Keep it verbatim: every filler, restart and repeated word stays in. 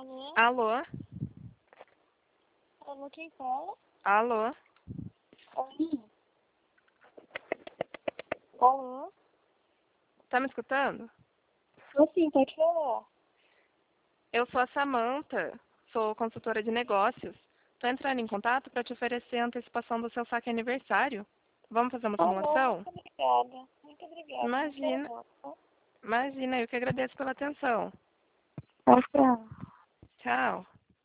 Alô? Alô? Alô, quem fala? Alô? Oi? Alô? Tá me escutando? Tô sim, pode falar. Eu sou a Samantha, sou consultora de negócios. Tô entrando em contato para te oferecer a antecipação do seu saque aniversário. Vamos fazer uma Alô, simulação? muito obrigada. Muito obrigada. Não quero Imagina, não, tá? imagina, eu que agradeço pela atenção. Tchau, tchau. Tchau.